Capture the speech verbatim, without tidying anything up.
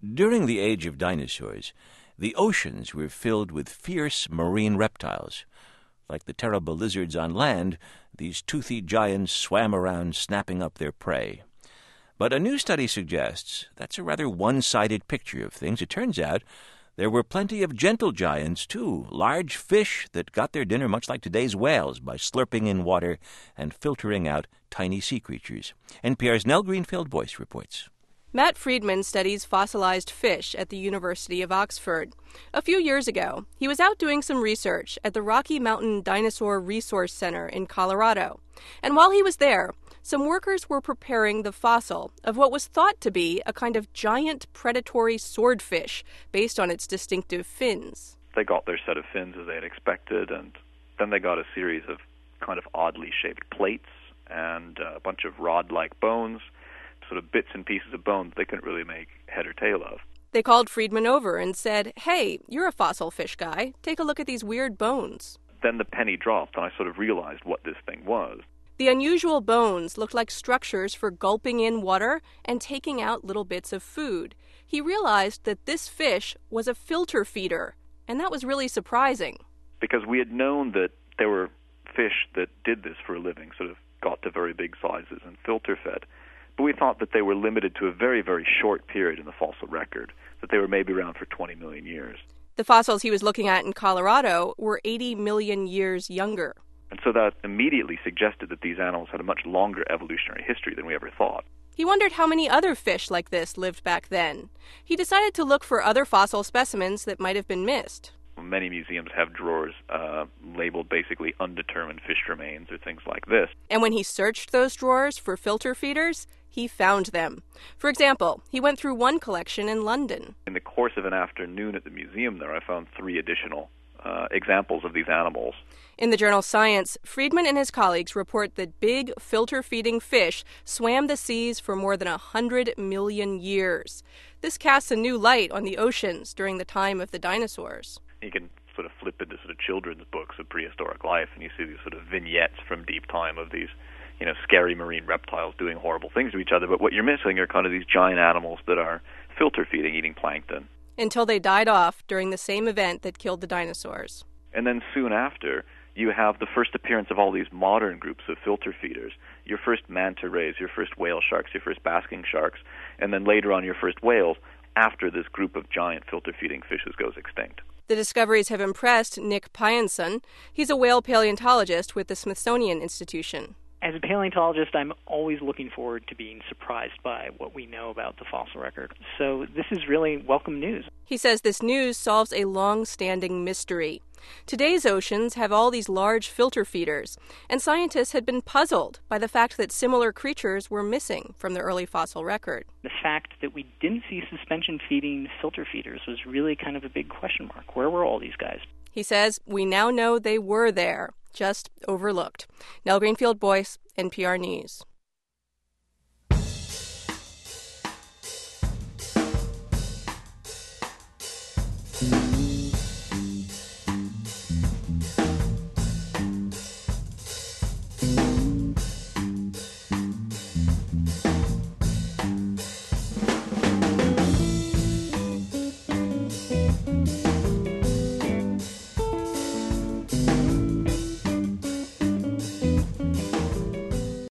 During the age of dinosaurs, the oceans were filled with fierce marine reptiles. Like the terrible lizards on land, these toothy giants swam around snapping up their prey. But a new study suggests that's a rather one-sided picture of things. It turns out there were plenty of gentle giants, too, large fish that got their dinner much like today's whales by slurping in water and filtering out tiny sea creatures. N P R's Nell Greenfield-Boyce reports. Matt Friedman studies fossilized fish at the University of Oxford. A few years ago, he was out doing some research at the Rocky Mountain Dinosaur Resource Center in Colorado. And while he was there, some workers were preparing the fossil of what was thought to be a kind of giant predatory swordfish based on its distinctive fins. They got their set of fins as they had expected, and then they got a series of kind of oddly shaped plates and a bunch of rod-like bones, sort of bits and pieces of bones they couldn't really make head or tail of. They called Friedman over and said, "Hey, you're a fossil fish guy. Take a look at these weird bones." Then the penny dropped, and I sort of realized what this thing was. The unusual bones looked like structures for gulping in water and taking out little bits of food. He realized that this fish was a filter feeder, and that was really surprising. Because we had known that there were fish that did this for a living, sort of got to very big sizes and filter fed. But we thought that they were limited to a very, very short period in the fossil record, that they were maybe around for twenty million years. The fossils he was looking at in Colorado were eighty million years younger. And so that immediately suggested that these animals had a much longer evolutionary history than we ever thought. He wondered how many other fish like this lived back then. He decided to look for other fossil specimens that might have been missed. Many museums have drawers uh, labeled basically undetermined fish remains or things like this. And when he searched those drawers for filter feeders, he found them. For example, he went through one collection in London. In the course of an afternoon at the museum there, I found three additional uh, examples of these animals. In the journal Science, Friedman and his colleagues report that big filter-feeding fish swam the seas for more than one hundred million years. This casts a new light on the oceans during the time of the dinosaurs. You can sort of flip into sort of children's books of prehistoric life, and you see these sort of vignettes from deep time of these, you know, scary marine reptiles doing horrible things to each other. But what you're missing are kind of these giant animals that are filter feeding, eating plankton. Until they died off during the same event that killed the dinosaurs. And then soon after, you have the first appearance of all these modern groups of filter feeders. Your first manta rays, your first whale sharks, your first basking sharks, and then later on your first whales after this group of giant filter-feeding fishes goes extinct. The discoveries have impressed Nick Pyenson. He's a whale paleontologist with the Smithsonian Institution. As a paleontologist, I'm always looking forward to being surprised by what we know about the fossil record. So this is really welcome news. He says this news solves a long-standing mystery. Today's oceans have all these large filter feeders, and scientists had been puzzled by the fact that similar creatures were missing from the early fossil record. The fact that we didn't see suspension-feeding filter feeders was really kind of a big question mark. Where were all these guys? He says we now know they were there, just overlooked. Nell Greenfield-Boyce, N P R News.